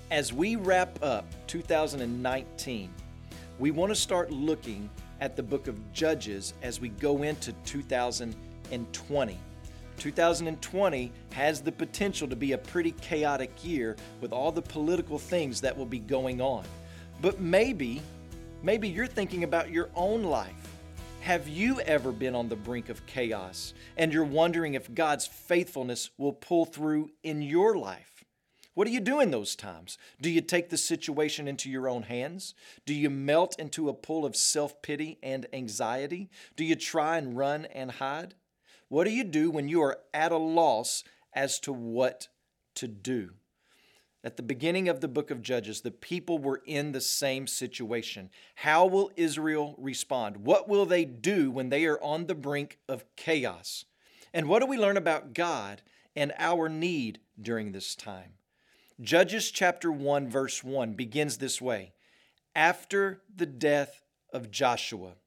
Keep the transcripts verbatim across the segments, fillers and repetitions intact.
As we wrap up two thousand nineteen, we want to start looking at the book of Judges as we go into two thousand twenty. two thousand twenty has the potential to be a pretty chaotic year with all the political things that will be going on. But maybe, maybe you're thinking about your own life. Have you ever been on the brink of chaos and you're wondering if God's faithfulness will pull through in your life? What do you do in those times? Do you take the situation into your own hands? Do you melt into a pool of self-pity and anxiety? Do you try and run and hide? What do you do when you are at a loss as to what to do? At the beginning of the book of Judges, the people were in the same situation. How will Israel respond? What will they do when they are on the brink of chaos? And what do we learn about God and our need during this time? Judges chapter one verse one begins this way. After the death of Joshua.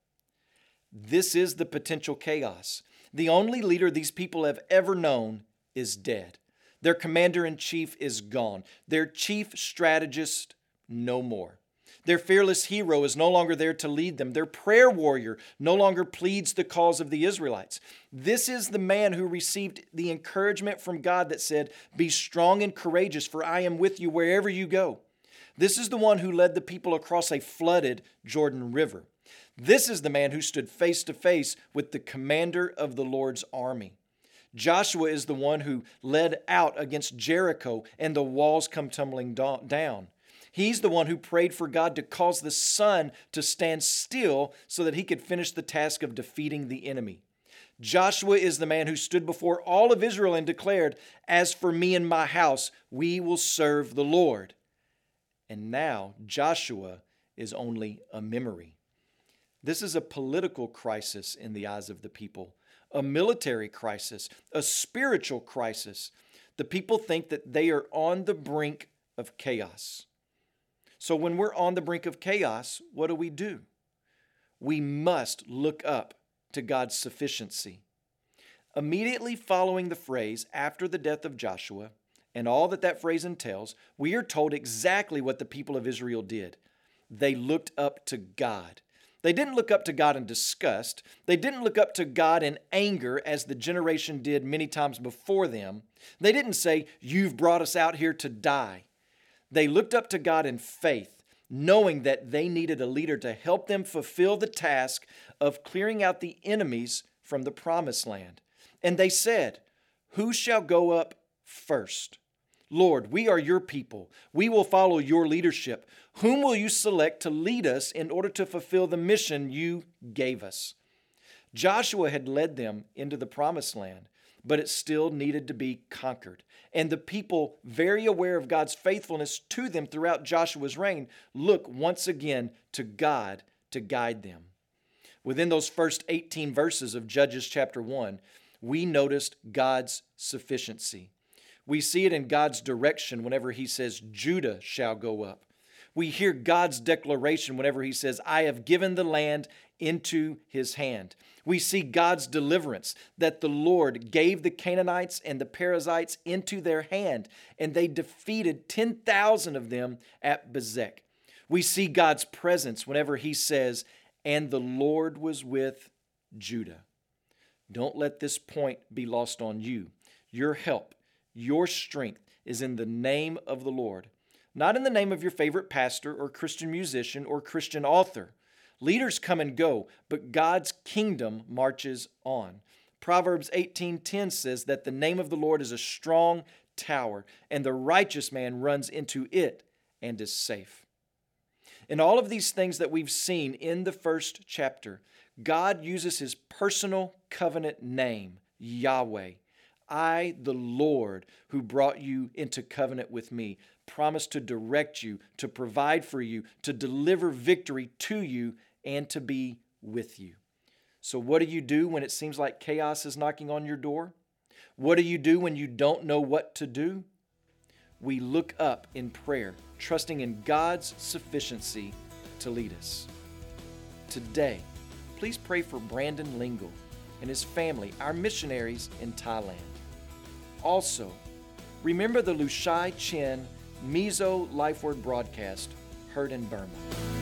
This is the potential chaos. The only leader these people have ever known is dead. Their commander-in-chief is gone. Their chief strategist, no more. Their fearless hero is no longer there to lead them. Their prayer warrior no longer pleads the cause of the Israelites. This is the man who received the encouragement from God that said, "Be strong and courageous, for I am with you wherever you go." This is the one who led the people across a flooded Jordan River. This is the man who stood face to face with the commander of the Lord's army. Joshua is the one who led out against Jericho and the walls come tumbling down. He's the one who prayed for God to cause the sun to stand still so that he could finish the task of defeating the enemy. Joshua is the man who stood before all of Israel and declared, "As for me and my house, we will serve the Lord." And now Joshua is only a memory. This is a political crisis in the eyes of the people, a military crisis, a spiritual crisis. The people think that they are on the brink of chaos. So when we're on the brink of chaos, what do we do? We must look up to God's sufficiency. Immediately following the phrase, after the death of Joshua, and all that that phrase entails, we are told exactly what the people of Israel did. They looked up to God. They didn't look up to God in disgust. They didn't look up to God in anger as the generation did many times before them. They didn't say, "You've brought us out here to die." They looked up to God in faith, knowing that they needed a leader to help them fulfill the task of clearing out the enemies from the promised land. And they said, "Who shall go up first? Lord, we are your people. We will follow your leadership. Whom will you select to lead us in order to fulfill the mission you gave us?" Joshua had led them into the promised land, but it still needed to be conquered. And the people, very aware of God's faithfulness to them throughout Joshua's reign, look once again to God to guide them. Within those first eighteen verses of Judges chapter one, we noticed God's sufficiency. We see it in God's direction whenever he says, "Judah shall go up." We hear God's declaration whenever he says, "I have given the land into his hand." We see God's deliverance, that the Lord gave the Canaanites and the Perizzites into their hand, and they defeated ten thousand of them at Bezek. We see God's presence whenever he says, "And the Lord was with Judah." Don't let this point be lost on you. Your help, your strength is in the name of the Lord, not in the name of your favorite pastor or Christian musician or Christian author. Leaders come and go, but God's kingdom marches on. Proverbs eighteen ten says that the name of the Lord is a strong tower, and the righteous man runs into it and is safe. In all of these things that we've seen in the first chapter, God uses his personal covenant name, Yahweh. "I, the Lord, who brought you into covenant with me, promise to direct you, to provide for you, to deliver victory to you, and to be with you." So what do you do when it seems like chaos is knocking on your door? What do you do when you don't know what to do? We look up in prayer, trusting in God's sufficiency to lead us. Today, please pray for Brandon Lingle and his family, our missionaries in Thailand. Also, remember the Lushai Chen Mizo Life Word Broadcast, heard in Burma.